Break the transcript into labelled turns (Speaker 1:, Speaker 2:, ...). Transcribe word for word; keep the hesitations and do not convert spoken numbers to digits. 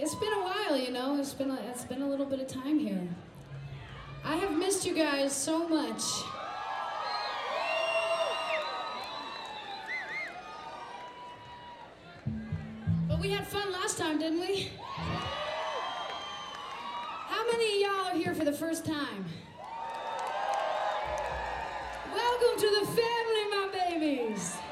Speaker 1: It's been a while, you know. It's been a, it's been a little bit of time here. I have missed you guys so much. But we had fun last time, didn't we? How many of y'all are here for the first time? Welcome to the family, my babies.